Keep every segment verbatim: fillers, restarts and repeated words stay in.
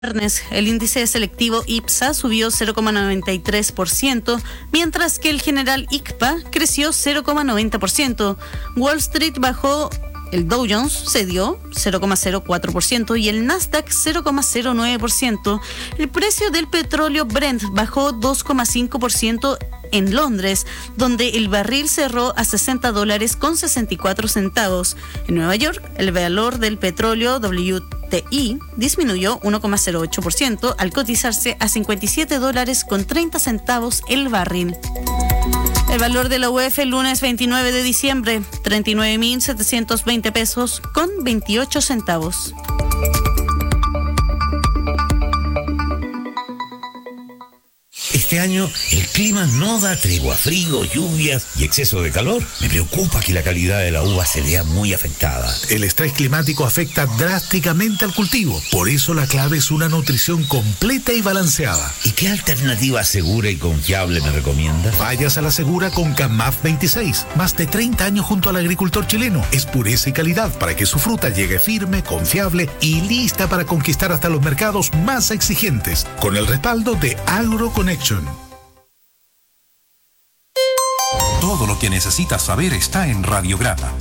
viernes, el índice selectivo IPSA subió cero coma noventa y tres por ciento, mientras que el general I C P A creció cero coma noventa por ciento. Wall Street bajó, el Dow Jones cedió cero coma cero cuatro por ciento y el Nasdaq cero coma cero nueve por ciento. El precio del petróleo Brent bajó dos coma cinco por ciento en Londres, donde el barril cerró a sesenta dólares con sesenta y cuatro centavos. En Nueva York, el valor del petróleo W T I disminuyó uno coma cero ocho por ciento al cotizarse a cincuenta y siete dólares con treinta centavos el barril. El valor de la U F el lunes veintinueve de diciembre, treinta y nueve mil setecientos veinte pesos con veintiocho centavos. Este año el clima no da tregua, frío, lluvias y exceso de calor. Me preocupa que la calidad de la uva se vea muy afectada. El estrés climático afecta drásticamente al cultivo. Por eso la clave es una nutrición completa y balanceada. ¿Y qué alternativa segura y confiable me recomienda? Vayas a la segura con CAMAF veintiséis. Más de treinta años junto al agricultor chileno. Es pureza y calidad para que su fruta llegue firme, confiable y lista para conquistar hasta los mercados más exigentes. Con el respaldo de AgroConnection. Todo lo que necesitas saber está en Radiograma.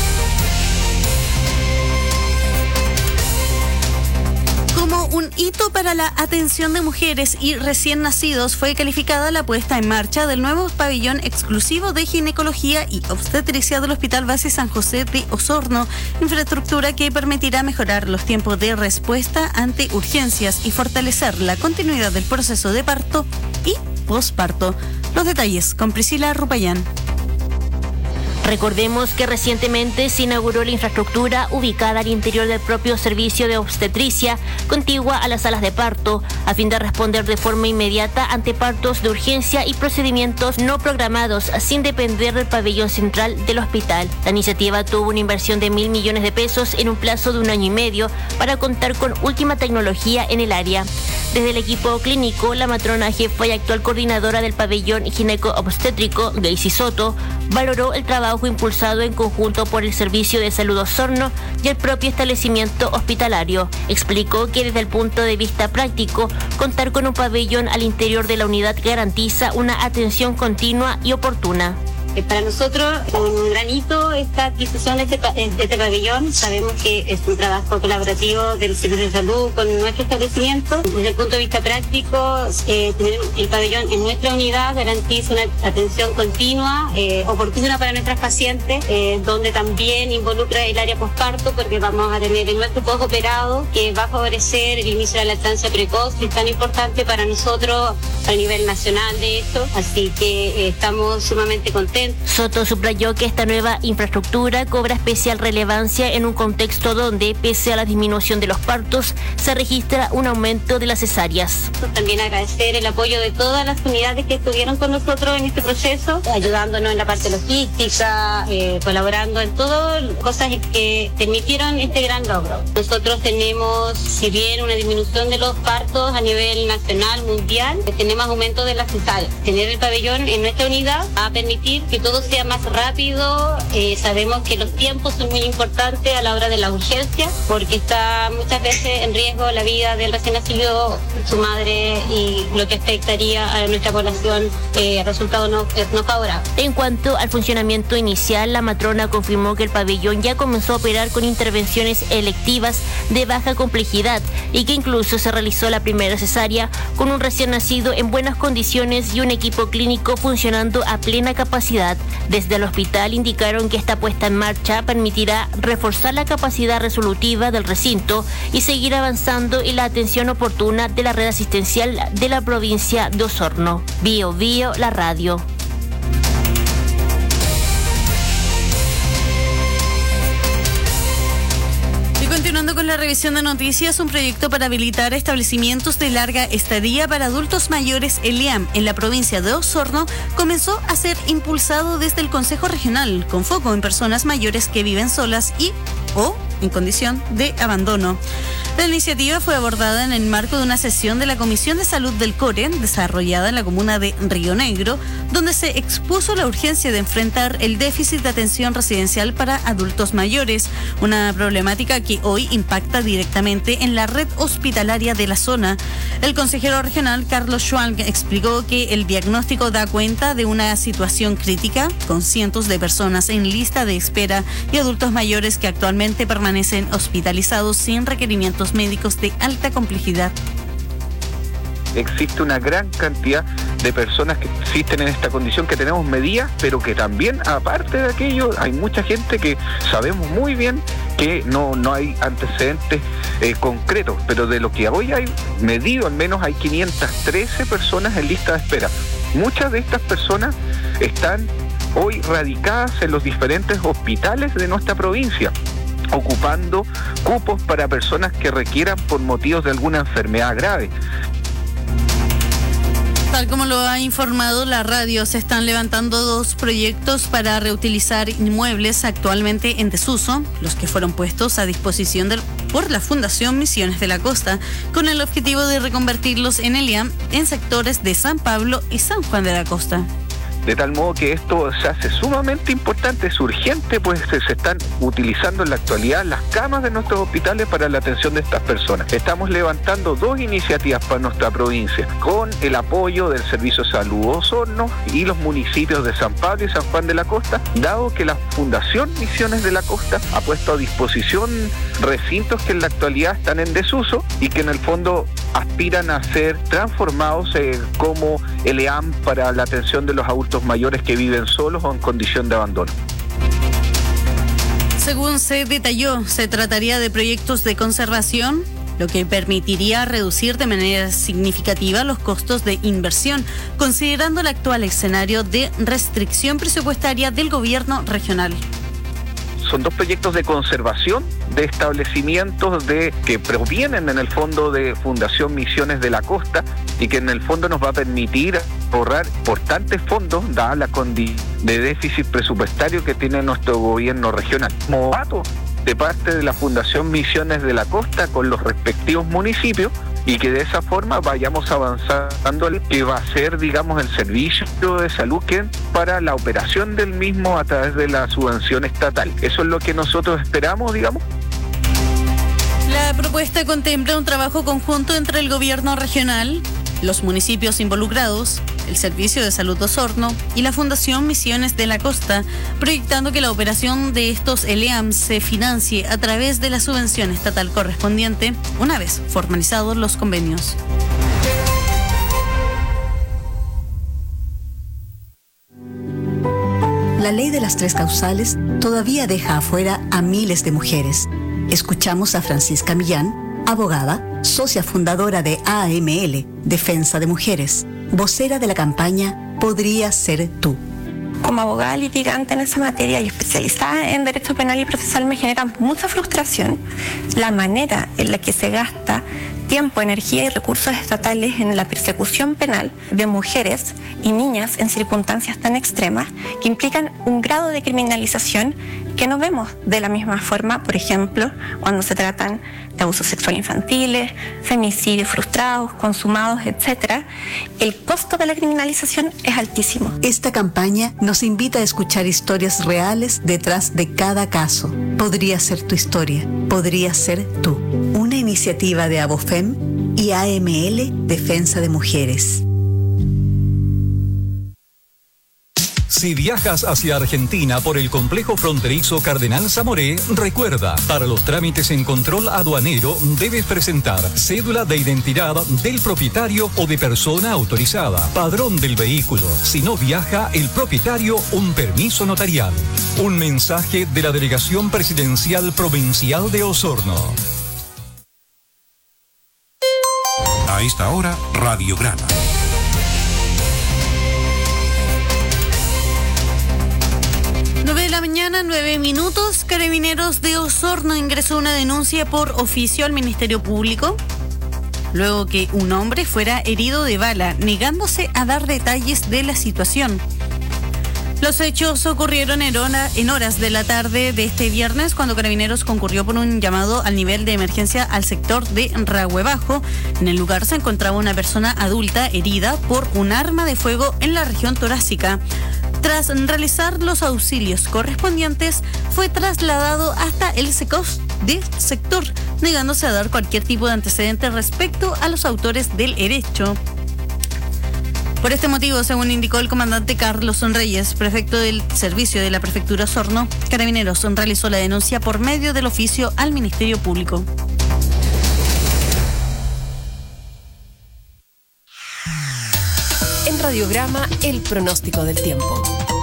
Como un hito para la atención de mujeres y recién nacidos, fue calificada la puesta en marcha del nuevo pabellón exclusivo de ginecología y obstetricia del Hospital Base San José de Osorno, infraestructura que permitirá mejorar los tiempos de respuesta ante urgencias y fortalecer la continuidad del proceso de parto y posparto. Los detalles con Priscila Rupayán. Recordemos que recientemente se inauguró la infraestructura ubicada al interior del propio servicio de obstetricia, contigua a las salas de parto, a fin de responder de forma inmediata ante partos de urgencia y procedimientos no programados, sin depender del pabellón central del hospital. La iniciativa tuvo una inversión de mil millones de pesos en un plazo de un año y medio para contar con última tecnología en el área. Desde el equipo clínico, la matrona jefa y actual coordinadora del pabellón gineco-obstétrico, Daisy Soto, valoró el trabajo impulsado en conjunto por el Servicio de Salud Osorno y el propio establecimiento hospitalario. Explicó que desde el punto de vista práctico, contar con un pabellón al interior de la unidad garantiza una atención continua y oportuna. Para nosotros, un gran hito esta adquisición de este, de este pabellón. Sabemos que es un trabajo colaborativo del Servicio de Salud con nuestro establecimiento. Desde el punto de vista práctico, eh, tener el pabellón en nuestra unidad garantiza una atención continua, eh, oportuna para nuestras pacientes, eh, donde también involucra el área posparto, porque vamos a tener en nuestro postoperado que va a favorecer el inicio de la lactancia precoz, que es tan importante para nosotros a nivel nacional de esto. Así que eh, estamos sumamente contentos. Soto subrayó que esta nueva infraestructura cobra especial relevancia en un contexto donde, pese a la disminución de los partos, se registra un aumento de las cesáreas. También agradecer el apoyo de todas las unidades que estuvieron con nosotros en este proceso, ayudándonos en la parte logística, eh, colaborando en todas cosas que permitieron este gran logro. Nosotros tenemos, si bien una disminución de los partos a nivel nacional, mundial, tenemos aumento de las cesáreas. Tener el pabellón en nuestra unidad va a permitir que todo sea más rápido. Eh, sabemos que los tiempos son muy importantes a la hora de la urgencia, porque está muchas veces en riesgo la vida del recién nacido, su madre, y lo que afectaría a nuestra población, eh, resultado no, no favorable. En cuanto al funcionamiento inicial, la matrona confirmó que el pabellón ya comenzó a operar con intervenciones electivas de baja complejidad y que incluso se realizó la primera cesárea con un recién nacido en buenas condiciones y un equipo clínico funcionando a plena capacidad. Desde el hospital indicaron que esta puesta en marcha permitirá reforzar la capacidad resolutiva del recinto y seguir avanzando en la atención oportuna de la red asistencial de la provincia de Osorno. Bio Bio, la radio. Continuando con la revisión de noticias, un proyecto para habilitar establecimientos de larga estadía para adultos mayores, el I A M, en la provincia de Osorno, comenzó a ser impulsado desde el Consejo Regional, con foco en personas mayores que viven solas y o en condición de abandono. La iniciativa fue abordada en el marco de una sesión de la Comisión de Salud del Core, desarrollada en la comuna de Río Negro, donde se expuso la urgencia de enfrentar el déficit de atención residencial para adultos mayores, una problemática que hoy impacta directamente en la red hospitalaria de la zona. El consejero regional Carlos Schwalm explicó que el diagnóstico da cuenta de una situación crítica, con cientos de personas en lista de espera y adultos mayores que actualmente permanecen hospitalizados sin requerimientos médicos de alta complejidad. Existe una gran cantidad de personas que existen en esta condición, que tenemos medidas, pero que también, aparte de aquello, hay mucha gente que sabemos muy bien que no, no hay antecedentes eh, concretos, pero de lo que hoy hay medido, al menos hay quinientas trece personas en lista de espera. Muchas de estas personas están hoy radicadas en los diferentes hospitales de nuestra provincia, ocupando cupos para personas que requieran por motivos de alguna enfermedad grave. Tal como lo ha informado la radio, se están levantando dos proyectos para reutilizar inmuebles actualmente en desuso, los que fueron puestos a disposición del, por la Fundación Misiones de la Costa, con el objetivo de reconvertirlos en el I A M en sectores de San Pablo y San Juan de la Costa. De tal modo que esto se hace sumamente importante, es urgente, pues se, se están utilizando en la actualidad las camas de nuestros hospitales para la atención de estas personas. Estamos levantando dos iniciativas para nuestra provincia, con el apoyo del Servicio de Salud Osorno y los municipios de San Pablo y San Juan de la Costa, dado que la Fundación Misiones de la Costa ha puesto a disposición recintos que en la actualidad están en desuso y que en el fondo aspiran a ser transformados eh, como el E A M para la atención de los adultos mayores que viven solos o en condición de abandono. Según se detalló, se trataría de proyectos de conservación, lo que permitiría reducir de manera significativa los costos de inversión, considerando el actual escenario de restricción presupuestaria del gobierno regional. Son dos proyectos de conservación de establecimientos de que provienen en el fondo de Fundación Misiones de la Costa y que en el fondo nos va a permitir ahorrar importantes fondos dada la condición de déficit presupuestario que tiene nuestro gobierno regional. Como dato de parte de la Fundación Misiones de la Costa con los respectivos municipios, y que de esa forma vayamos avanzando el que va a ser, digamos, el servicio de salud que para la operación del mismo a través de la subvención estatal. Eso es lo que nosotros esperamos, digamos. La propuesta contempla un trabajo conjunto entre el gobierno regional, los municipios involucrados, el Servicio de Salud Osorno y la Fundación Misiones de la Costa, proyectando que la operación de estos E L E A M se financie a través de la subvención estatal correspondiente, una vez formalizados los convenios. La ley de las tres causales todavía deja afuera a miles de mujeres. Escuchamos a Francisca Millán, abogada, socia fundadora de A M L, Defensa de Mujeres, vocera de la campaña Podría Ser Tú. Como abogada litigante en esa materia y especializada en derecho penal y procesal, me genera mucha frustración la manera en la que se gasta tiempo, energía y recursos estatales en la persecución penal de mujeres y niñas en circunstancias tan extremas que implican un grado de criminalización que no vemos de la misma forma, por ejemplo, cuando se tratan de abusos sexuales infantiles, femicidios frustrados, consumados, etcétera. El costo de la criminalización es altísimo. Esta campaña nos invita a escuchar historias reales detrás de cada caso. Podría ser tu historia, podría ser tú. Una iniciativa de Abofem y A M L Defensa de Mujeres. Si viajas hacia Argentina por el complejo fronterizo Cardenal Zamoré, recuerda, para los trámites en control aduanero debes presentar cédula de identidad del propietario o de persona autorizada, padrón del vehículo. Si no viaja el propietario, un permiso notarial. Un mensaje de la Delegación Presidencial Provincial de Osorno. A esta hora, Radiograma. nueve de la mañana, nueve minutos. Carabineros de Osorno ingresó una denuncia por oficio al Ministerio Público luego que un hombre fuera herido de bala, negándose a dar detalles de la situación. Los hechos ocurrieron en, hora, en horas de la tarde de este viernes cuando Carabineros concurrió por un llamado al nivel de emergencia al sector de Rahue Bajo. En el lugar se encontraba una persona adulta herida por un arma de fuego en la región torácica. Tras realizar los auxilios correspondientes, fue trasladado hasta el SECOS del sector, negándose a dar cualquier tipo de antecedente respecto a los autores del hecho. Por este motivo, según indicó el comandante Carlos Reyes, prefecto del servicio de la prefectura Osorno, Carabineros realizó la denuncia por medio del oficio al Ministerio Público. En Radiograma, el pronóstico del tiempo.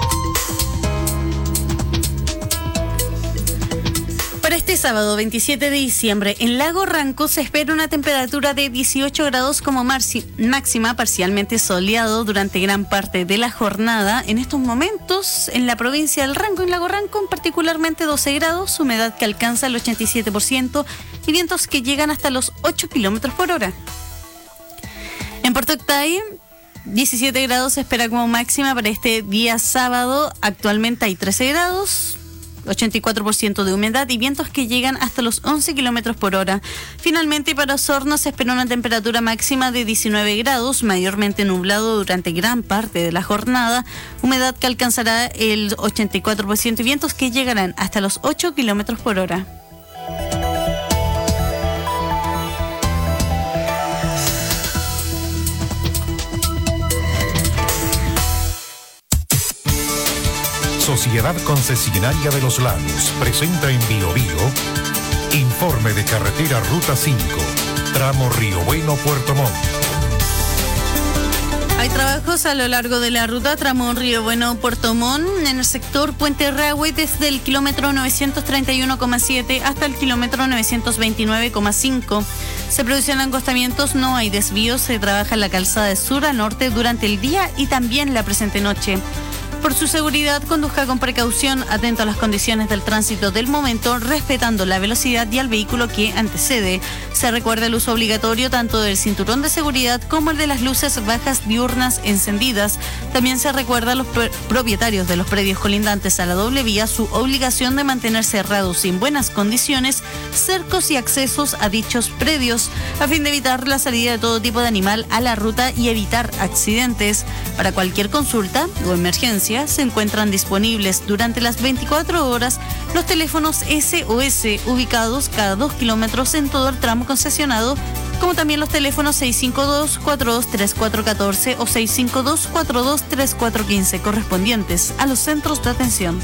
Para este sábado veintisiete de diciembre, en Lago Ranco se espera una temperatura de dieciocho grados como marci- máxima, parcialmente soleado durante gran parte de la jornada. En estos momentos, en la provincia del Ranco, en Lago Ranco, particularmente doce grados, humedad que alcanza el ochenta y siete por ciento y vientos que llegan hasta los ocho kilómetros por hora. En Puerto Octay, diecisiete grados se espera como máxima para este día sábado. Actualmente hay trece grados. ochenta y cuatro por ciento de humedad y vientos que llegan hasta los once kilómetros por hora. Finalmente, para Osorno se espera una temperatura máxima de diecinueve grados, mayormente nublado durante gran parte de la jornada, humedad que alcanzará el ochenta y cuatro por ciento y vientos que llegarán hasta los ocho kilómetros por hora. Sociedad Concesionaria de los Lagos presenta en Bio Bio informe de carretera Ruta cinco, tramo Río Bueno, Puerto Montt. Hay trabajos a lo largo de la ruta tramo Río Bueno, Puerto Montt, en el sector Puente Rahue desde el kilómetro novecientos treinta y uno coma siete hasta el kilómetro novecientos veintinueve coma cinco. Se producen acostamientos, no hay desvíos, se trabaja en la calzada de sur a norte durante el día y también la presente noche. Por su seguridad, conduzca con precaución, atento a las condiciones del tránsito del momento, respetando la velocidad y al vehículo que antecede. Se recuerda el uso obligatorio tanto del cinturón de seguridad como el de las luces bajas diurnas encendidas. También se recuerda a los pr- propietarios de los predios colindantes a la doble vía su obligación de mantener cerrados y en buenas condiciones cercos y accesos a dichos predios, a fin de evitar la salida de todo tipo de animal a la ruta y evitar accidentes. Para cualquier consulta o emergencia, se encuentran disponibles durante las veinticuatro horas los teléfonos S O S ubicados cada dos kilómetros en todo el tramo concesionado, como también los teléfonos seis cinco dos, cuatro dos tres cuatro uno cuatro o seis cinco dos, cuatro dos tres cuatro uno cinco correspondientes a los centros de atención.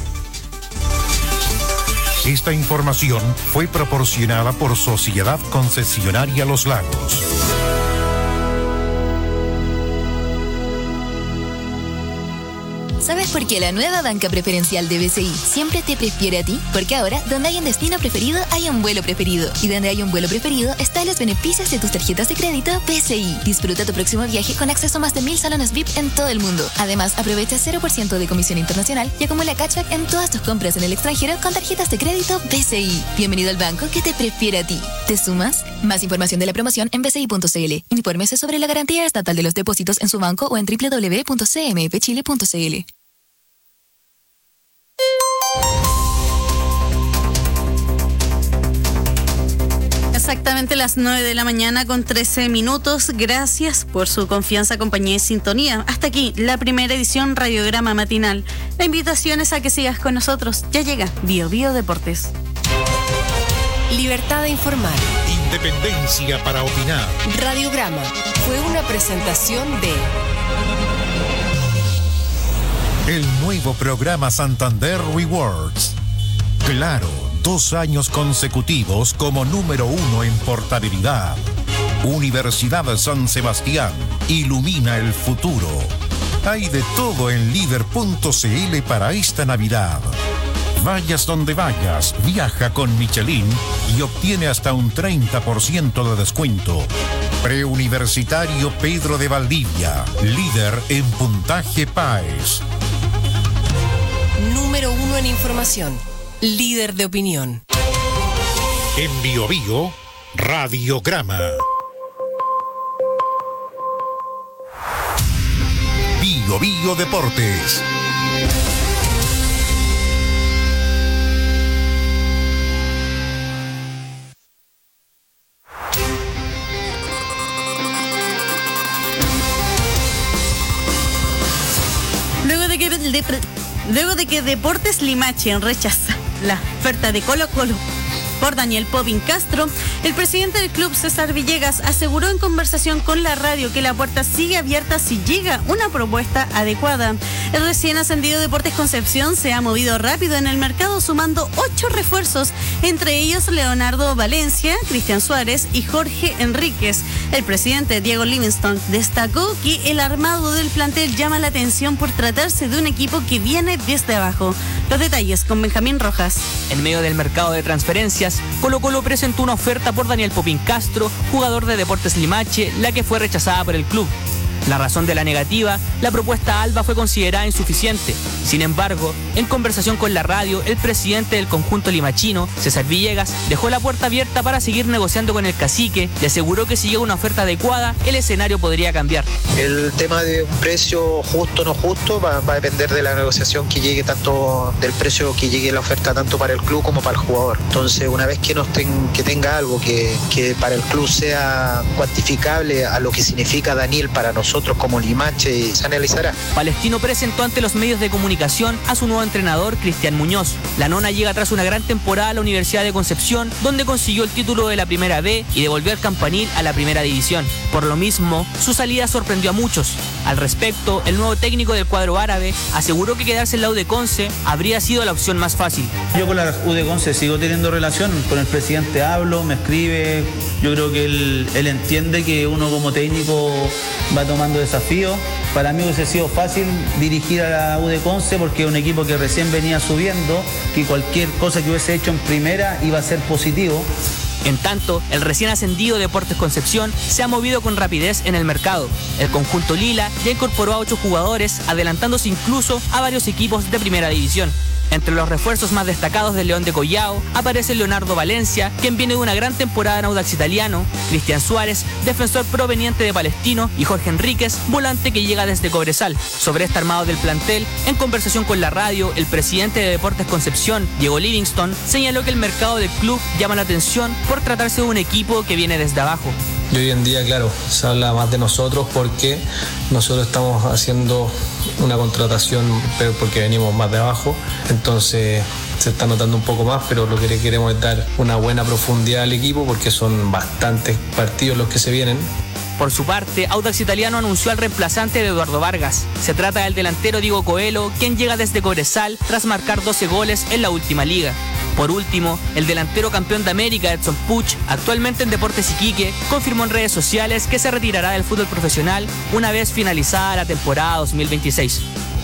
Esta información fue proporcionada por Sociedad Concesionaria Los Lagos. ¿Sabes por qué la nueva banca preferencial de B C I siempre te prefiere a ti? Porque ahora, donde hay un destino preferido, hay un vuelo preferido. Y donde hay un vuelo preferido, están los beneficios de tus tarjetas de crédito B C I. Disfruta tu próximo viaje con acceso a más de mil salones V I P en todo el mundo. Además, aprovecha cero por ciento de comisión internacional y acumula cashback en todas tus compras en el extranjero con tarjetas de crédito B C I. Bienvenido al banco que te prefiere a ti. ¿Te sumas? Más información de la promoción en b c i punto c l. Infórmese sobre la garantía estatal de los depósitos en su banco o en w w w punto c m f chile punto c l. Exactamente las nueve de la mañana con trece minutos. Gracias por su confianza, compañía y sintonía. Hasta aquí la primera edición Radiograma Matinal. La invitación es a que sigas con nosotros. Ya llega Bio Bio Deportes. Libertad de informar. Independencia para opinar. Radiograma fue una presentación de el nuevo programa Santander Rewards. Claro, dos años consecutivos como número uno en portabilidad. Universidad San Sebastián, ilumina el futuro. Hay de todo en líder punto c l para esta Navidad. Vayas donde vayas, viaja con Michelin y obtiene hasta un treinta por ciento de descuento. Preuniversitario Pedro de Valdivia, líder en puntaje P A E S. Número uno en información, líder de opinión. En Bio Bio, Radiograma. Bio Bio Deportes. el de luego de que Deportes Limache rechaza la oferta de Colo Colo por Daniel Popín Castro, el presidente del club, César Villegas, aseguró en conversación con la radio que la puerta sigue abierta si llega una propuesta adecuada. El recién ascendido Deportes Concepción se ha movido rápido en el mercado, sumando ocho refuerzos, entre ellos Leonardo Valencia, Cristian Suárez y Jorge Enríquez. El presidente Diego Livingstone destacó que el armado del plantel llama la atención por tratarse de un equipo que viene desde abajo. Los detalles con Benjamín Rojas. En medio del mercado de transferencias, Colo Colo presentó una oferta por Daniel Popín Castro, jugador de Deportes Limache, la que fue rechazada por el club. La razón de la negativa, la propuesta Alba fue considerada insuficiente. Sin embargo, en conversación con la radio, el presidente del conjunto limachino, César Villegas, dejó la puerta abierta para seguir negociando con el cacique y aseguró que si llega una oferta adecuada, el escenario podría cambiar. El tema de un precio justo o no justo va, va a depender de la negociación que llegue, tanto del precio que llegue la oferta tanto para el club como para el jugador. Entonces, una vez que, nos ten, que tenga algo que, que para el club sea cuantificable a lo que significa Daniel para nosotros, nosotros como Limache, se analizará. Palestino presentó ante los medios de comunicación a su nuevo entrenador, Cristian Muñoz. La nona llega tras una gran temporada a la Universidad de Concepción, donde consiguió el título de la Primera B y devolvió al Campanil a la Primera División. Por lo mismo, su salida sorprendió a muchos. Al respecto, el nuevo técnico del cuadro árabe aseguró que quedarse en la U de Conce habría sido la opción más fácil. Yo con la U de Conce sigo teniendo relación, con el presidente hablo, me escribe. Yo creo que él, él entiende que uno como técnico va tomando desafíos. Para mí hubiese sido fácil dirigir a la U de Conce porque es un equipo que recién venía subiendo, que cualquier cosa que hubiese hecho en primera iba a ser positivo. En tanto, el recién ascendido Deportes Concepción se ha movido con rapidez en el mercado. El conjunto Lila ya incorporó a ocho jugadores, adelantándose incluso a varios equipos de primera división. Entre los refuerzos más destacados del León de Collao aparece Leonardo Valencia, quien viene de una gran temporada en Audax Italiano, Cristian Suárez, defensor proveniente de Palestino, y Jorge Enríquez, volante que llega desde Cobresal. Sobre este armado del plantel, en conversación con la radio, el presidente de Deportes Concepción, Diego Livingstone, señaló que el mercado del club llama la atención por tratarse de un equipo que viene desde abajo. Y hoy en día, claro, se habla más de nosotros porque nosotros estamos haciendo una contratación porque venimos más de abajo, entonces se está notando un poco más, pero lo que queremos es dar una buena profundidad al equipo porque son bastantes partidos los que se vienen. Por su parte, Audax Italiano anunció al reemplazante de Eduardo Vargas. Se trata del delantero Diego Coelho, quien llega desde Cobresal tras marcar doce goles en la última liga. Por último, el delantero campeón de América, Edson Puch, actualmente en Deportes Iquique, confirmó en redes sociales que se retirará del fútbol profesional una vez finalizada la temporada dos mil veintiséis.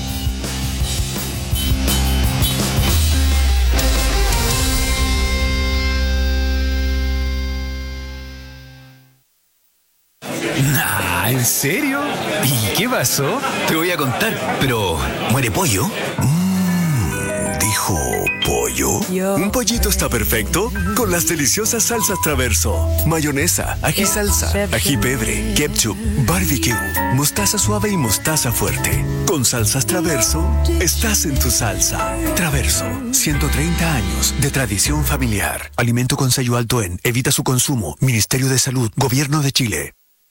Nah, ¿en serio? ¿Y qué pasó? Te voy a contar, pero ¿muere pollo? Mmm, dijo pollo. Yo. Un pollito está perfecto con las deliciosas salsas Traverso. Mayonesa, ají salsa, ají pebre, ketchup, barbecue, mostaza suave y mostaza fuerte. Con salsas Traverso, estás en tu salsa. Traverso, ciento treinta años de tradición familiar. Alimento con sello alto en. Evita su consumo. Ministerio de Salud, Gobierno de Chile.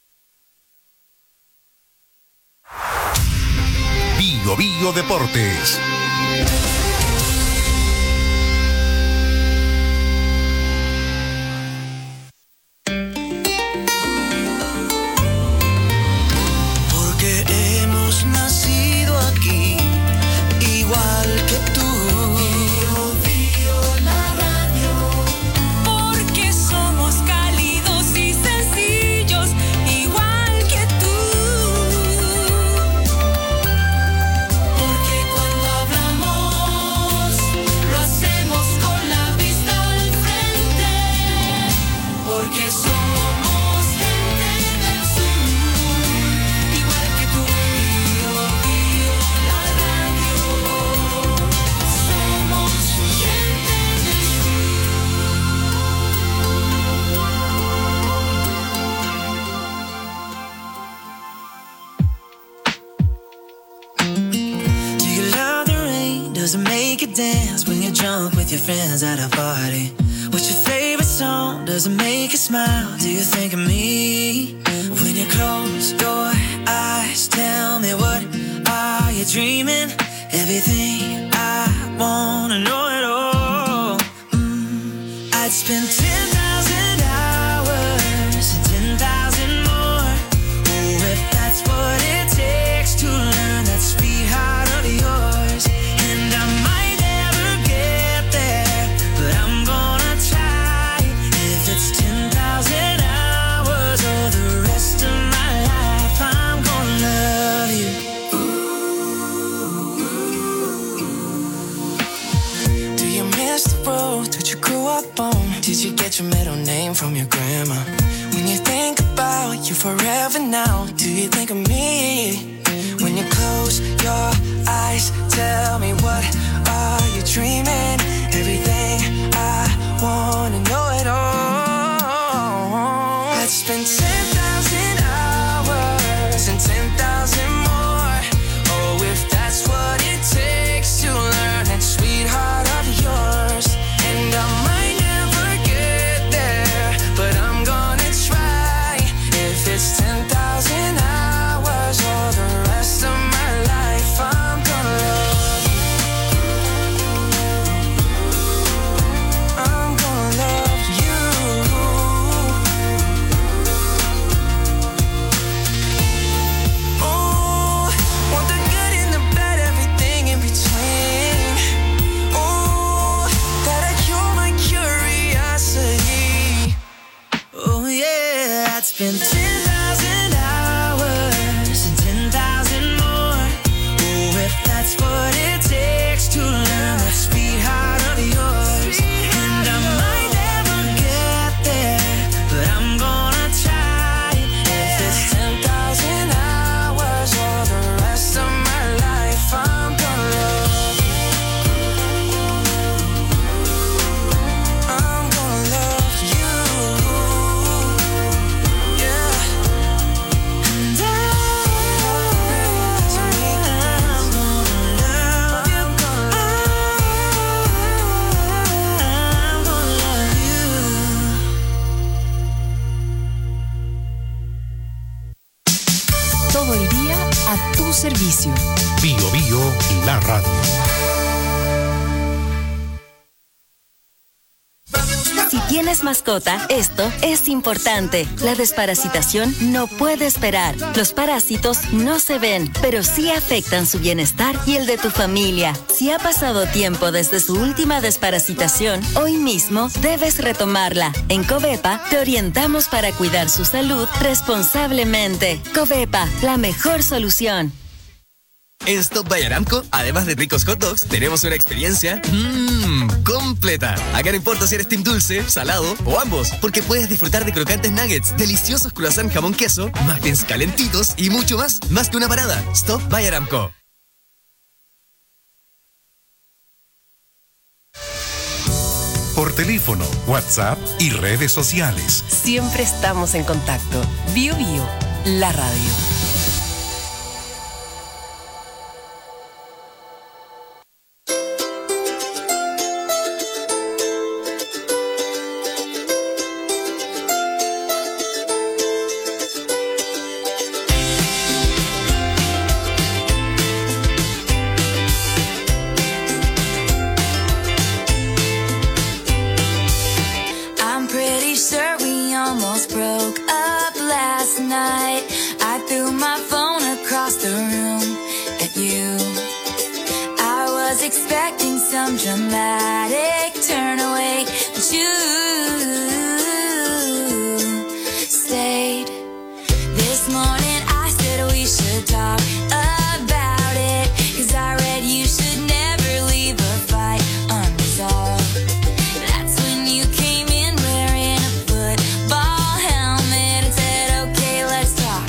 Bio Bio Deportes. Porque hemos nacido aquí, igual que tú. Bio Bio la radio. Porque somos cálidos y sencillos, igual que tú. Does it make you dance when you're drunk with your friends at a party? What's your favorite song? Does it make you smile? Do you think of me? When you close your eyes, tell me what are you dreaming? everything I wanna know it all. Mm, I'd spend ten thousand hours and ten thousand more. Oh, if that's what it takes to learn that sweetheart of yours. And I might never get there, but I'm gonna try. If it's ten thousand hours or the rest of my life, I'm gonna love you. Do you miss the road that you grew up on? Did you get your middle name from your grandma? When you think about you forever now, do you think of me? When you close your eyes, tell me, what are you dreaming? Everything I wanna know it all. I'd spend ten thousand hours and ten thousand more. Oh, if that's what it takes to learn that sweetheart of yours. And I might never get there, but I'm gonna try. If it's ten thousand hours or the rest of my life, I'm gonna love you. I'm gonna love you. Oh, want the good and the bad, everything in between. Oh, that'll cure my curiosity. Oh yeah, I'd spend ten thousand hours and ten thousand more. Oh, if that's what it takes to learn that sweetheart of yours. And I might never get there, but I'm gonna try. If it's ten thousand hours or the rest of my life, I'm gonna love you. I'm gonna love you. Yeah. And I, I'm gonna love you. I'm gonna love you. Todo el día a tu servicio. Bio Bio, la radio. Si tienes mascota, esto es importante. La desparasitación no puede esperar. Los parásitos no se ven, pero sí afectan su bienestar y el de tu familia. Si ha pasado tiempo desde su última desparasitación, hoy mismo debes retomarla. En Covepa te orientamos para cuidar su salud responsablemente. Covepa, la mejor solución. En Stop by Aramco, además de ricos hot dogs, tenemos una experiencia mmm, completa. Acá no importa si eres team dulce, salado o ambos, porque puedes disfrutar de crocantes nuggets, deliciosos croissant jamón queso, muffins calentitos y mucho más. Más que una parada. Stop by Aramco. Por teléfono, WhatsApp y redes sociales. Siempre estamos en contacto. Bio Bio, la radio. I'm pretty sure we almost broke up last night. I threw my phone across the room at you. I was expecting some dramatic turn away, but you stayed. This morning I said we should talk about it, 'cause I read you should never leave a fight unresolved. That's when you came in wearing a football helmet and said, okay, let's talk.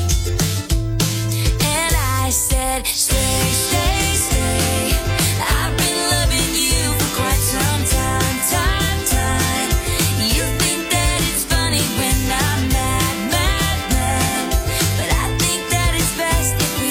And I said, stay, stay, stay. I've been loving you for quite some time, time, time. You think that it's funny when I'm mad, mad, mad. But I think that it's best if we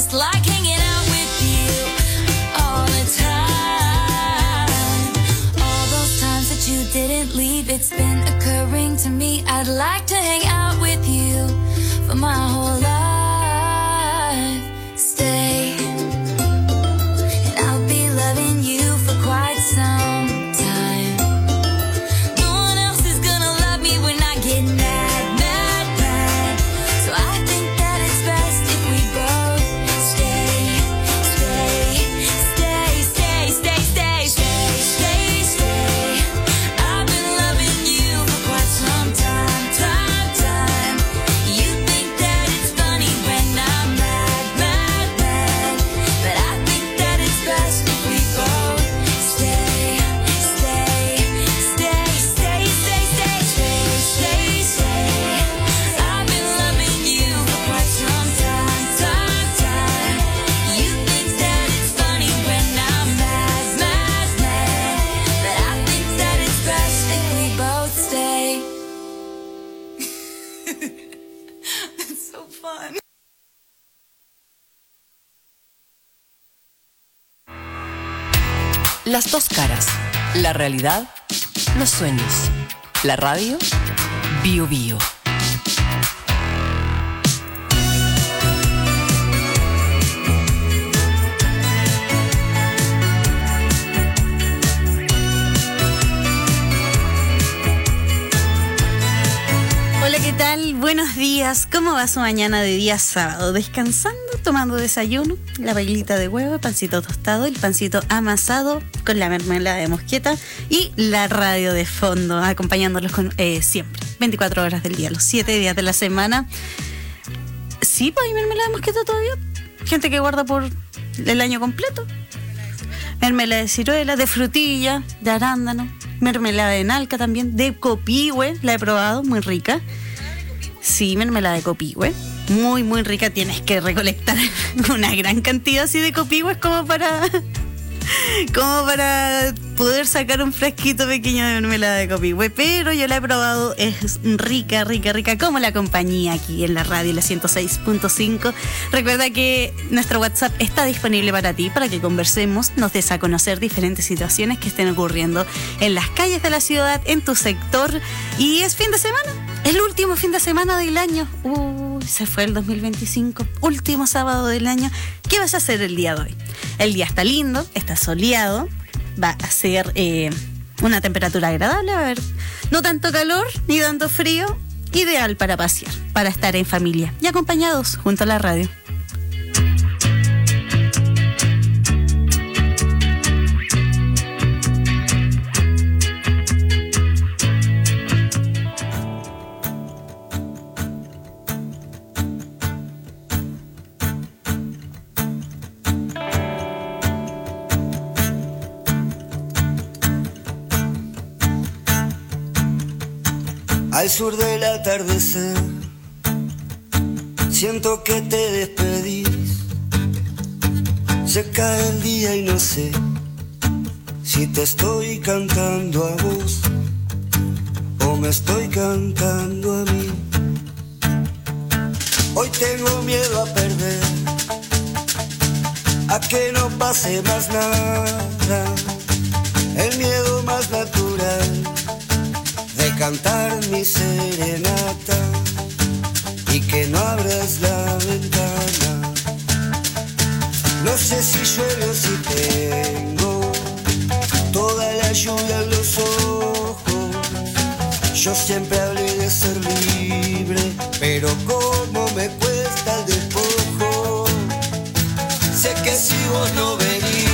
just like hanging out with you all the time. All those times that you didn't leave, it's been occurring to me. I'd like to hang out with you for my whole life. Stay, and I'll be loving you for quite some time. No one else is gonna love me when I get mad, mad, mad. So I think that it's best if we both stay, stay, stay, stay, stay, stay, stay, stay, stay. I've been loving you for quite some time, time, time. You think that it's funny when I'm mad, mad, mad. But I think that it's best if we both stay, stay, stay, stay, stay, stay, stay, stay, stay. I've been loving you for quite some time, time, time. You think that it's funny when I'm mad, mad, mad. But I think that it's best if we both stay. That's so fun. Las dos caras. La realidad, los sueños. La radio, Bio Bio. Hola, ¿qué tal? Buenos días. ¿Cómo va su mañana de día sábado? ¿Descansando? ¿Tomando desayuno? La bailita de huevo, el pancito tostado, el pancito amasado con la mermelada de mosqueta y la radio de fondo, acompañándolos con, eh, siempre, veinticuatro horas del día, los siete días de la semana. Sí, pues hay mermelada de mosqueta todavía. Gente que guarda por el año completo. Mermelada de ciruela, de frutilla, de arándano, mermelada de nalca también, de copihue, la he probado, muy rica. Sí, mermelada de copihue, muy, muy rica. Tienes que recolectar una gran cantidad así de copihues como para, como para poder sacar un frasquito pequeño de mermelada de copihue. Pero yo la he probado, es rica, rica, rica, como la compañía aquí en la radio, la ciento seis punto cinco. Recuerda que nuestro WhatsApp está disponible para ti, para que conversemos, nos des a conocer diferentes situaciones que estén ocurriendo en las calles de la ciudad, en tu sector. Y es fin de semana, el último fin de semana del año. Uy, se fue el dos mil veinticinco, último sábado del año. ¿Qué vas a hacer el día de hoy? El día está lindo, está soleado, va a ser eh, una temperatura agradable, va a haber no tanto calor ni tanto frío, ideal para pasear, para estar en familia y acompañados junto a la radio. Al sur del atardecer, siento que te despedís. Se cae el día y no sé si te estoy cantando a vos o me estoy cantando a mí. Hoy tengo miedo a perder, a que no pase más nada, el miedo más natural de cantar mi serenata y que no abras la ventana. No sé si llueve o si tengo toda la lluvia en los ojos. Yo siempre hablé de ser libre, pero cómo me cuesta el despojo. Sé que si vos no venís,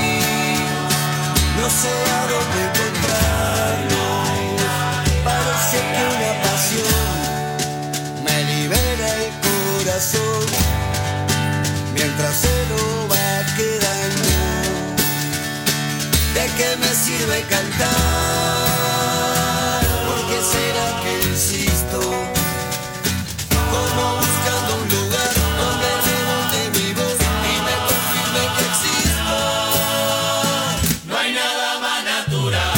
no sé a dónde encontrarnos. Parece que una pasión me libera el corazón, mientras se lo va quedando. ¿De qué me sirve cantar? ¿Por qué será que insisto? Como buscando un lugar donde rebote mi voz y me confirme que existo. No hay nada más natural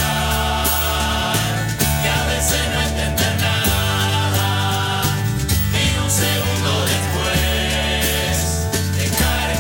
que a veces no entender nada y un segundo después dejar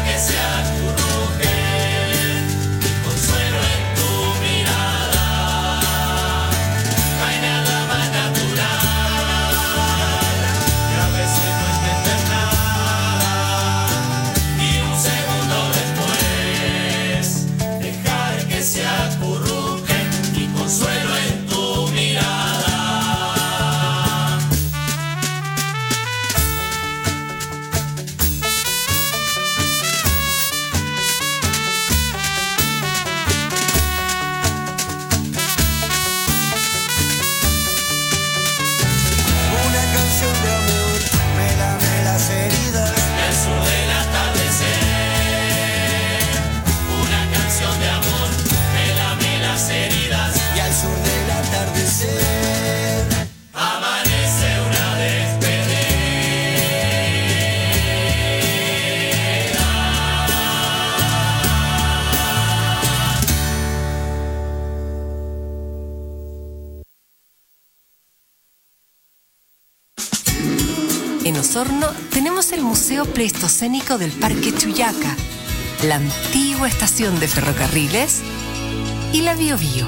Osorno tenemos el Museo Pleistocénico del Parque Chuyaca, la antigua estación de ferrocarriles y la Biobío.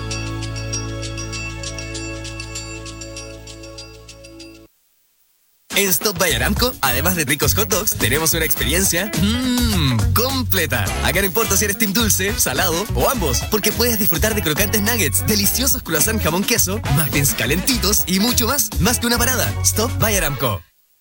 En Stop by Aramco, además de ricos hot dogs, tenemos una experiencia mmm, completa. Acá no importa si eres team dulce, salado o ambos, porque puedes disfrutar de crocantes nuggets, deliciosos croissant jamón queso, muffins calentitos y mucho más. Más que una parada. Stop by Aramco.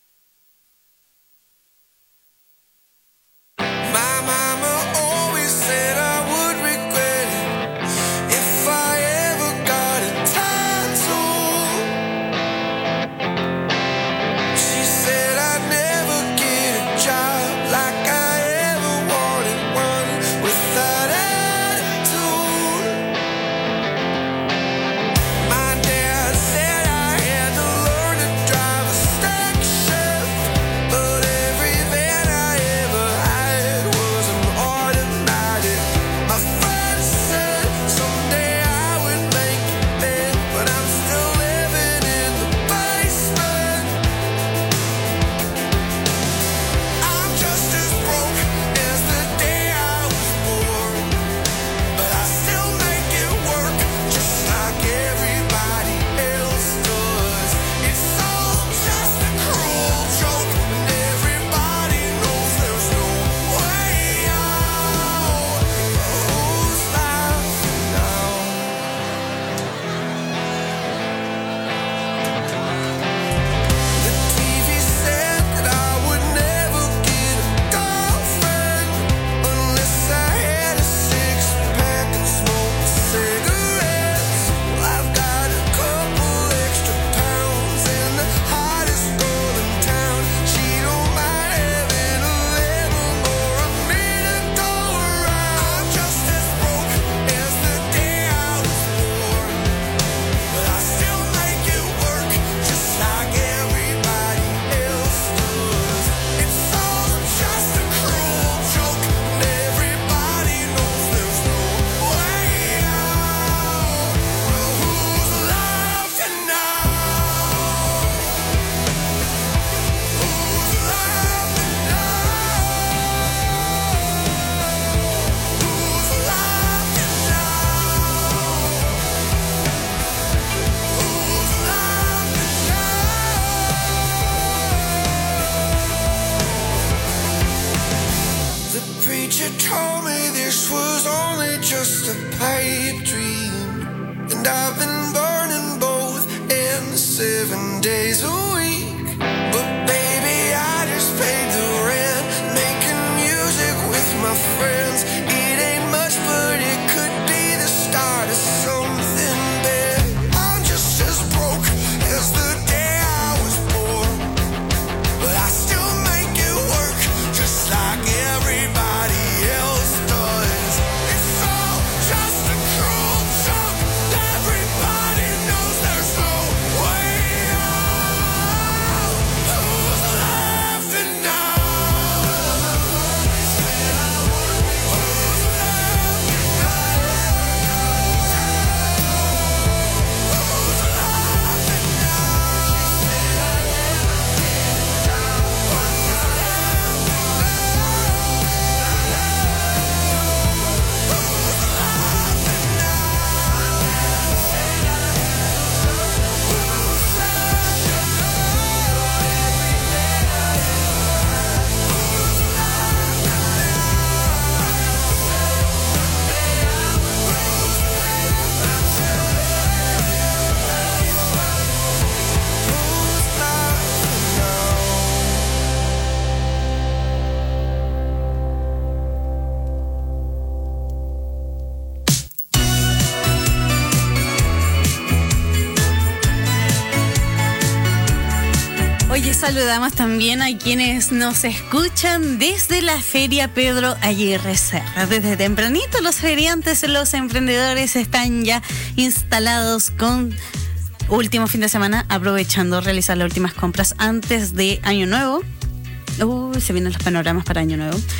Saludamos también a quienes nos escuchan desde la Feria Pedro Aguirre Cerra. Desde tempranito los feriantes, los emprendedores están ya instalados con último fin de semana, aprovechando realizar las últimas compras antes de Año Nuevo. Uy, se vienen los panoramas para Año Nuevo.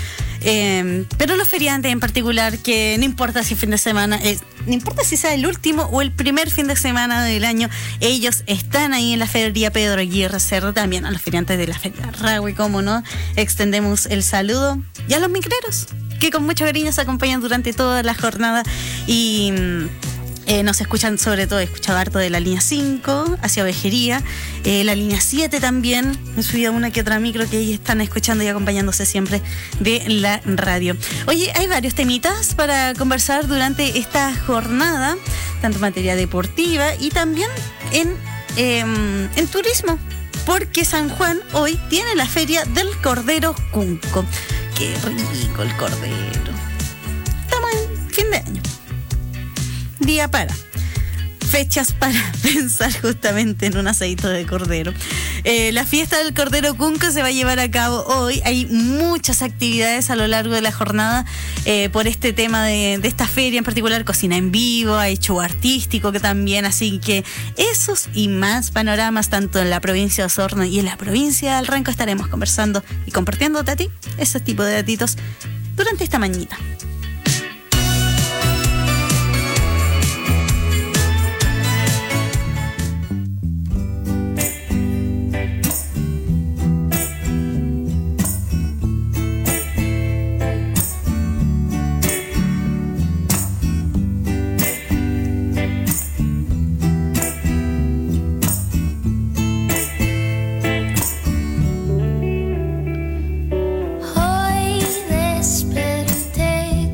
Eh, pero los feriantes en particular, que no importa si fin de semana, eh, no importa si sea el último o el primer fin de semana del año, ellos están ahí en la Feria Pedro Aguirre Cerro, también a los feriantes de la Feria Rahue, como no, extendemos el saludo, y a los micreros, que con mucho cariño se acompañan durante toda la jornada y eh, nos escuchan, sobre todo, he escuchado harto de la línea cinco hacia Ovejería, eh, la línea siete también, me subí a una que otra micro que ahí están escuchando y acompañándose siempre de la radio. Oye, hay varios temitas para conversar durante esta jornada, tanto en materia deportiva y también en, eh, en turismo, porque San Juan hoy tiene la feria del Cordero Cunco. Qué rico el cordero. Estamos en fin de año. Día para. Fechas para pensar justamente en un aceite de cordero. Eh, la fiesta del Cordero Cunco se va a llevar a cabo hoy. Hay muchas actividades a lo largo de la jornada eh, por este tema de, de esta feria, en particular cocina en vivo, hay show artístico que también, así que esos y más panoramas tanto en la provincia de Osorno y en la provincia del Renco estaremos conversando y compartiéndote a ti ese tipo de datitos durante esta mañana. Hoy desperté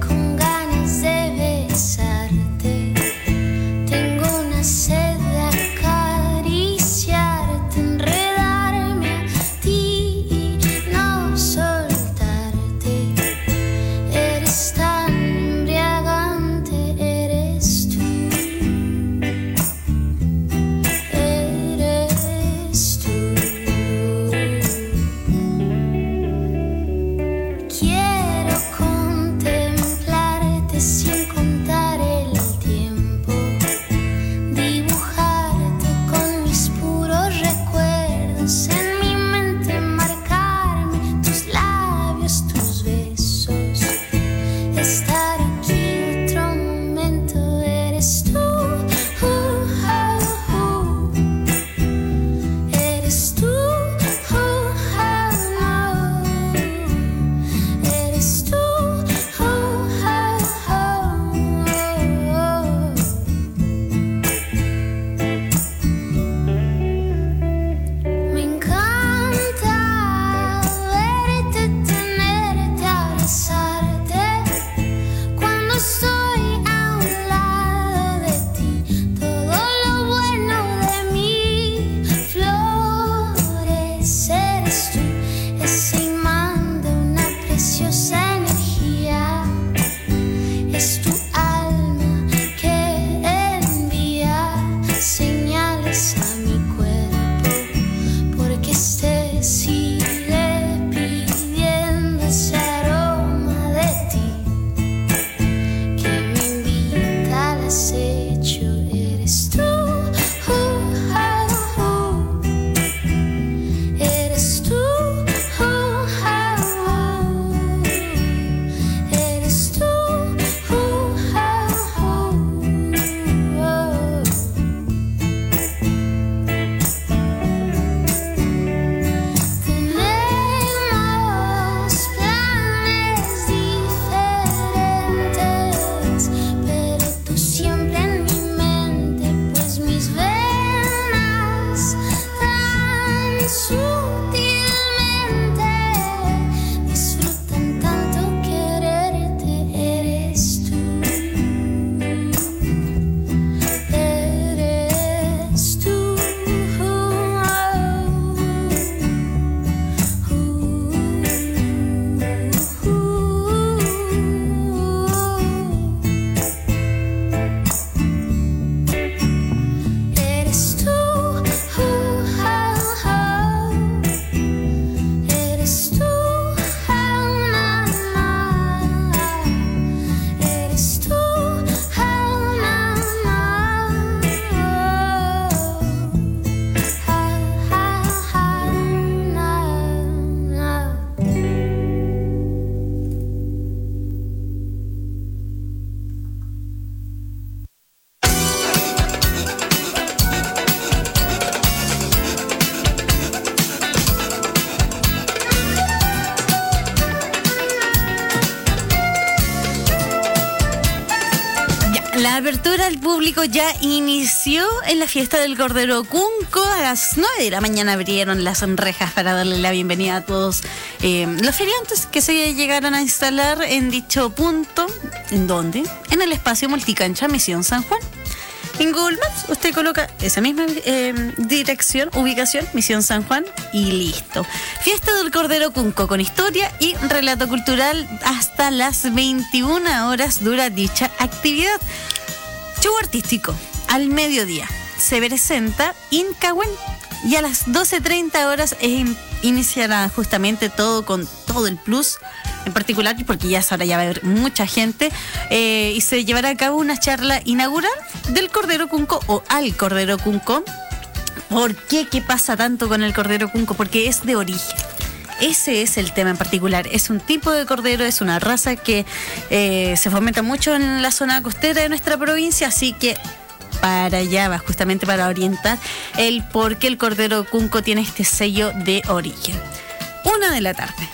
La apertura al público ya inició en la fiesta del Cordero Cunco. A las nueve de la mañana abrieron las rejas para darle la bienvenida a todos eh, los feriantes que se llegaron a instalar en dicho punto. ¿En dónde? En el espacio multicancha Misión San Juan. En Google Maps usted coloca esa misma eh, dirección, ubicación, Misión San Juan, y listo. Fiesta del Cordero Cunco con historia y relato cultural. Hasta las veintiuna horas dura dicha actividad. Show artístico al mediodía. Se presenta Incahuén y a las doce treinta horas eh, iniciará justamente todo con todo el plus. En particular, porque ya ahora ya va a haber mucha gente, eh, y se llevará a cabo una charla inaugural del Cordero Cunco o al Cordero Cunco. ¿Por qué? ¿Qué pasa tanto con el Cordero Cunco? Porque es de origen. Ese es el tema en particular. Es un tipo de cordero, es una raza que eh, se fomenta mucho en la zona costera de nuestra provincia, así que para allá va, justamente para orientar el por qué el Cordero Cunco tiene este sello de origen. Una de la tarde.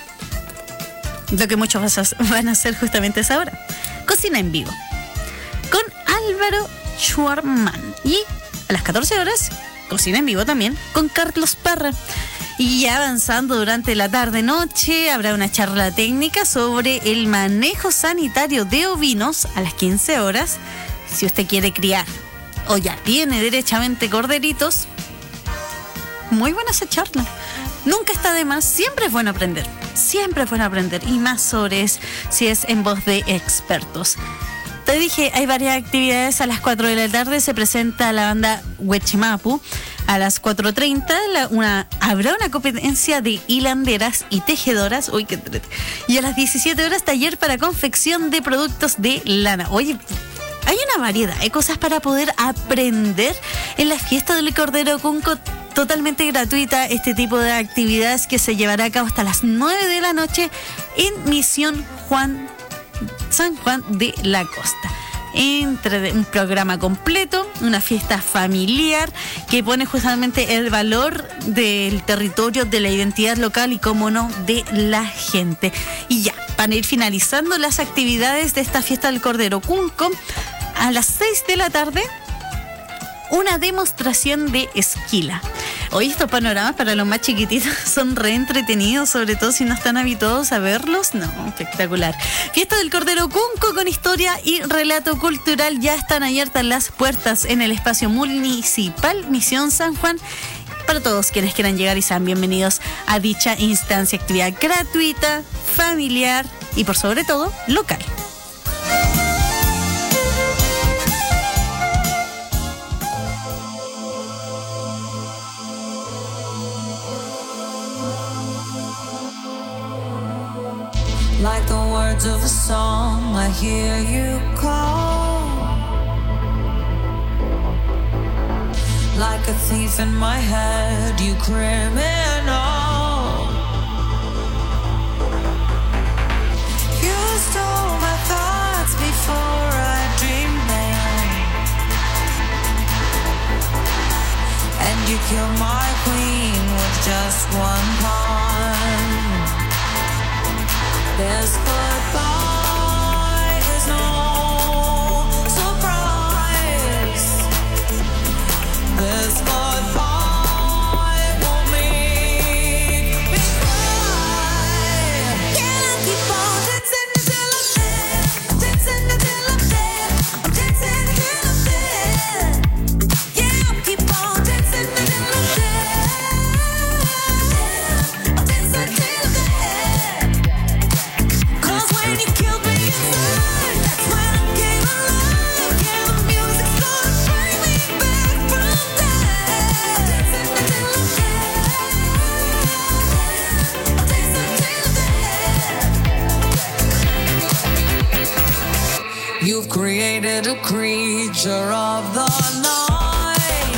Lo que muchos van a hacer justamente a esa hora. Cocina en vivo con Álvaro Schwarman. Y a las catorce horas, cocina en vivo también con Carlos Parra. Y ya avanzando durante la tarde-noche, habrá una charla técnica sobre el manejo sanitario de ovinos a las quince horas. Si usted quiere criar o ya tiene derechamente corderitos, muy buena esa charla. Nunca está de más, siempre es bueno aprender. Siempre es bueno aprender, y más sobre es, si es en voz de expertos. Te dije, hay varias actividades. A las cuatro de la tarde se presenta la banda Huechimapu. A las cuatro treinta la, una, habrá una competencia de hilanderas y tejedoras. Uy, qué entrete. Y a las diecisiete horas, taller para confección de productos de lana. Oye, hay una variedad de cosas para poder aprender en la fiesta del Cordero Cunco. Totalmente gratuita este tipo de actividades que se llevará a cabo hasta las nueve de la noche en Misión Juan, San Juan de la Costa. Entre un programa completo, una fiesta familiar que pone justamente el valor del territorio, de la identidad local y, cómo no, de la gente. Y ya, para ir finalizando las actividades de esta fiesta del Cordero Cunco, a las seis de la tarde, una demostración de esquila. Hoy estos panoramas para los más chiquititos son re entretenidos, sobre todo si no están habituados a verlos. No, espectacular. Fiesta del Cordero Cunco con historia y relato cultural. Ya están abiertas las puertas en el espacio municipal Misión San Juan para todos quienes quieran llegar, y sean bienvenidos a dicha instancia. Actividad gratuita, familiar y por sobre todo local. Like the words of a song, I hear you call. Like a thief in my head, you criminal. You stole my thoughts before I dreamed them, and you killed my queen with just one pawn. This goodbye is no surprise. This goodbye won't make me cry. Can I keep on dancing until I'm dead? Dancing until I'm dead. I'm dancing until I'm dead. Yeah, I'll keep on dancing until I'm dead. I'm dancing until I'm dead. When you killed me inside, that's when I came alive. Yeah, the music's gonna bring me back from death. Dancing until I'm dead. I'm dancing until I'm dead. You've created a creature of the night.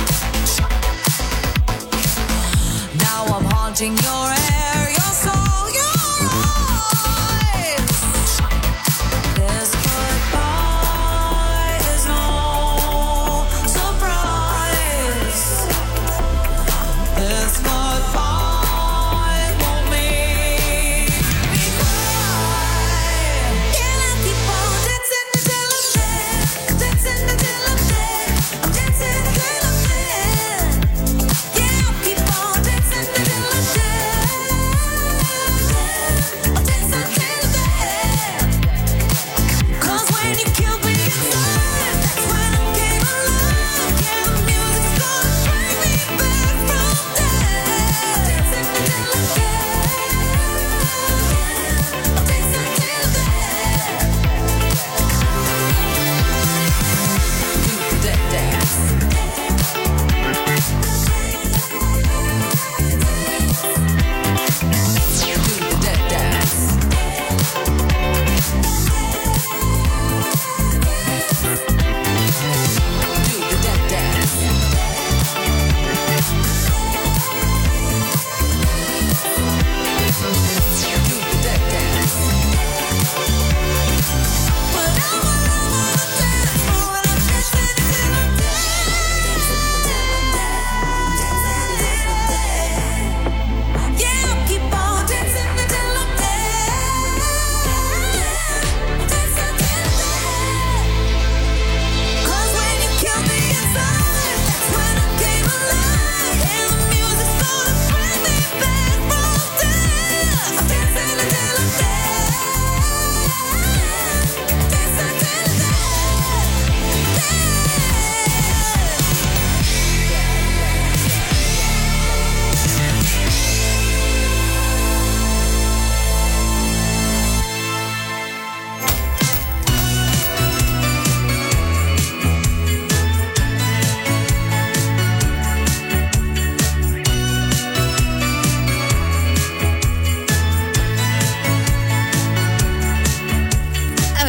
Now I'm haunting your air, your soul, your eyes. This goodbye is no surprise. This goodbye won't make me cry. Can I keep on dancing until I'm dead?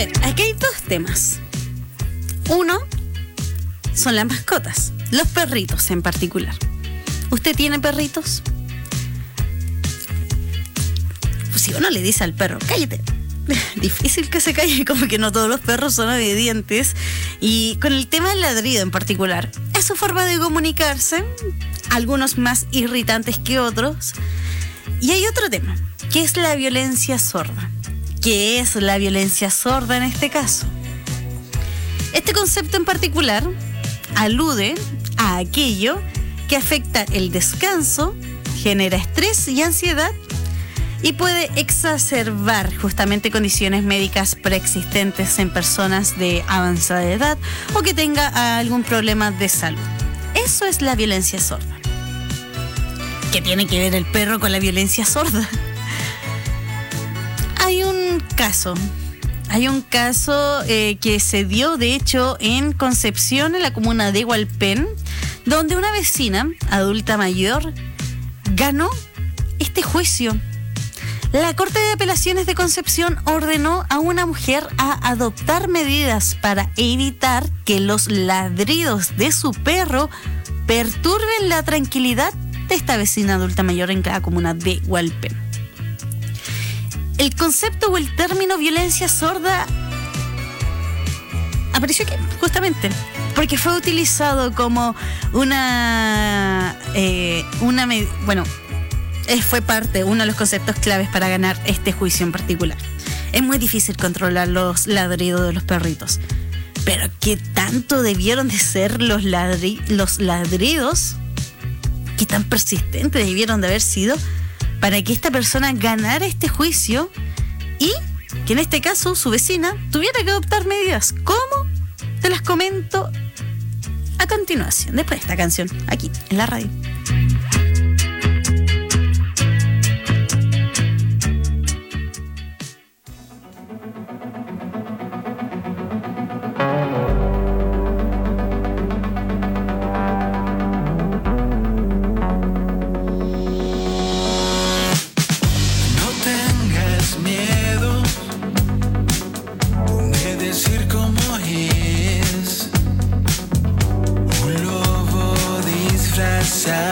ver, aquí hay dos temas. Uno son las mascotas, los perritos en particular. ¿Usted tiene perritos? Pues si uno le dice al perro, cállate, difícil que se calle, como que no todos los perros son obedientes. Y con el tema del ladrido en particular, es su forma de comunicarse, algunos más irritantes que otros. Y hay otro tema, que es la violencia sorda. ¿Qué es la violencia sorda en este caso? Este concepto en particular alude a aquello que afecta el descanso, genera estrés y ansiedad y puede exacerbar justamente condiciones médicas preexistentes en personas de avanzada edad o que tenga algún problema de salud. Eso es la violencia sorda. ¿Qué tiene que ver el perro con la violencia sorda? Hay un caso, hay un caso eh, que se dio de hecho en Concepción, en la comuna de Hualpén, donde una vecina adulta mayor ganó este juicio. La Corte de Apelaciones de Concepción ordenó a una mujer a adoptar medidas para evitar que los ladridos de su perro perturben la tranquilidad de esta vecina adulta mayor en la comuna de Hualpén. El concepto o el término violencia sorda apareció aquí, justamente, porque fue utilizado como una, eh, una bueno, fue parte, uno de los conceptos claves para ganar este juicio en particular. Es muy difícil controlar los ladridos de los perritos, pero ¿qué tanto debieron de ser los, ladri los ladridos? ¿Qué tan persistentes debieron de haber sido para que esta persona ganara este juicio y que en este caso su vecina tuviera que adoptar medidas? ¿Cómo? Te las comento a continuación, después de esta canción, aquí en la radio. Side.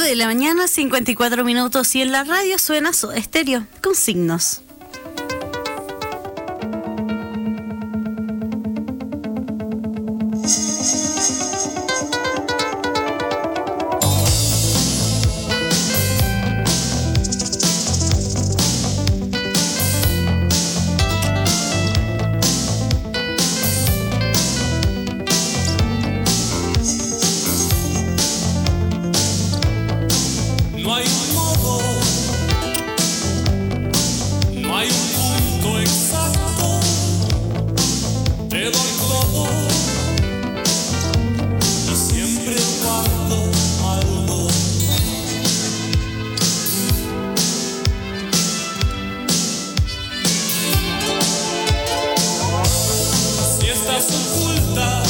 nueve de la mañana, cincuenta y cuatro minutos, y en la radio suena Soda Stereo con Signos. No hay un modo, no hay un punto exacto, te doy todo y siempre guardo algo. Si estás oculta,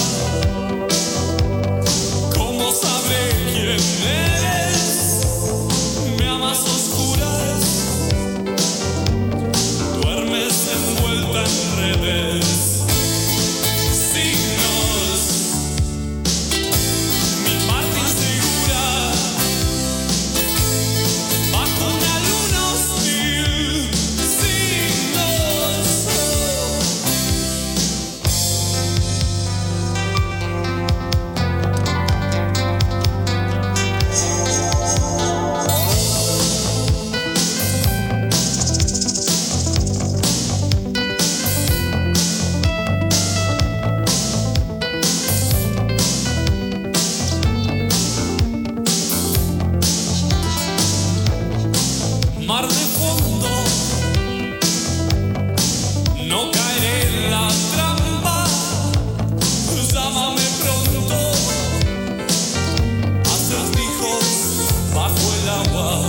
¿cómo sabré quién eres? Me amas oscuras, duermes envuelta en redes. Signos, mi parte insegura, bajo una luna hostil. Signos, mar de fondo, no caeré en la trampa. Llámame pronto, acertijos bajo el agua.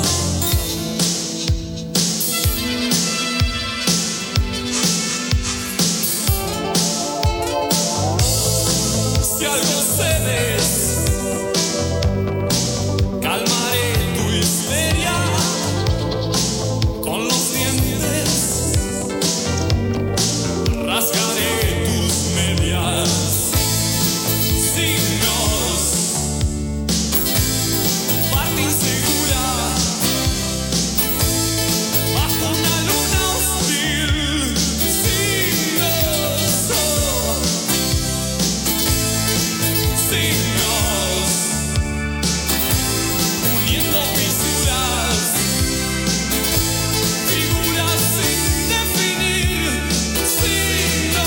Si algo cedes, calmaré tu histeria con los dientes, rasgaré tus medias. Signos, tu parte insegura, bajo una luna hostil. Signos, signos, uniendo fisuras, figuras sin definir. Signos.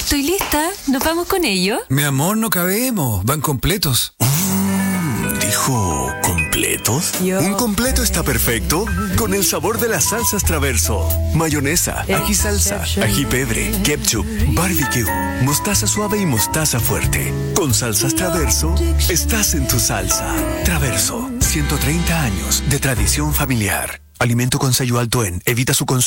estoy lista. ¿Nos vamos con ello? Mi amor, no cabemos. Van completos. Mm, ¿Dijo completos? Un completo está perfecto con el sabor de las salsas Traverso. Mayonesa, ají salsa, ají pebre, ketchup, barbecue, mostaza suave y mostaza fuerte. Con salsas Traverso, estás en tu salsa. Traverso, ciento treinta años de tradición familiar. Alimento con sello alto en. Evita su consumo.